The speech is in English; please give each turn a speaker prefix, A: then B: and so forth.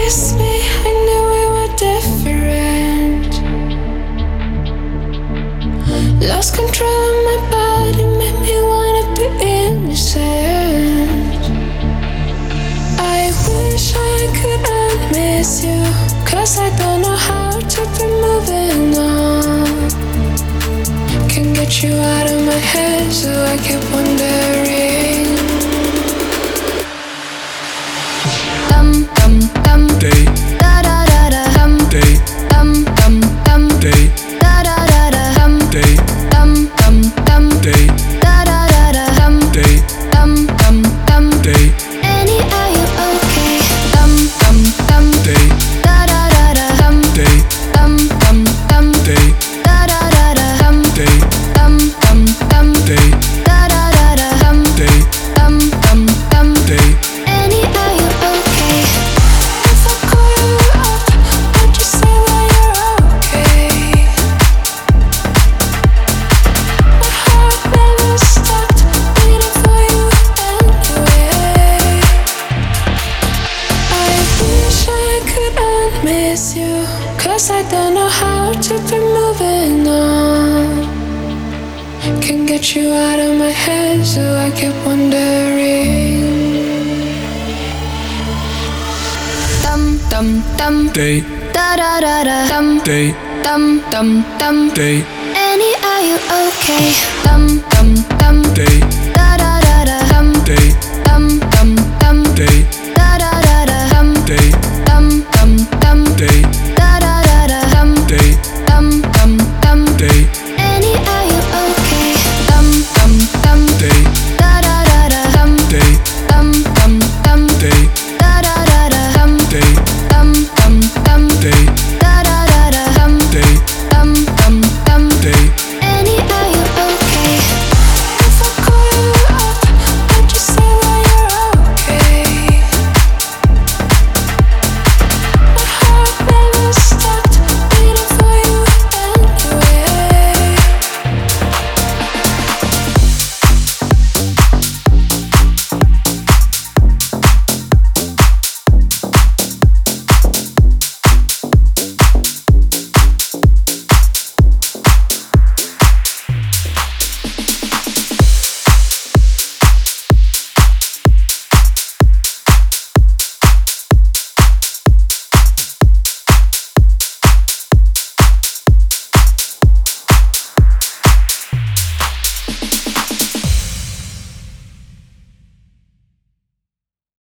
A: kissed me, I knew we were different. Lost control of my body, made me wanna be innocent. I wish I could unmiss you, 'cause I don't know how to be moving on. Can't get you out of my head, so I keep wondering. Dum dum dum day, da da da da dum day, dum dum dum day, da da da da dum day, dum dum dum day, da da da da dum day, dum dum dum day. Annie, are you okay? Dum dum dum day, da da da da dum day, dum dum dum day, da da da da dum day, dum dum dum day, da da da da dum day, dum dum dum day. Annie, are you okay? If I call you up, would you say that you're okay? My heart never stopped beating for you anyway. I wish I could unmiss you, 'cause I don't know how to be moving on. Can't get you out of my head, so I keep wondering. Dum dum dum day, da da da da dum day, dum dum dum day. Annie, are you okay? Dum dum dum day, da da da da dum day, dum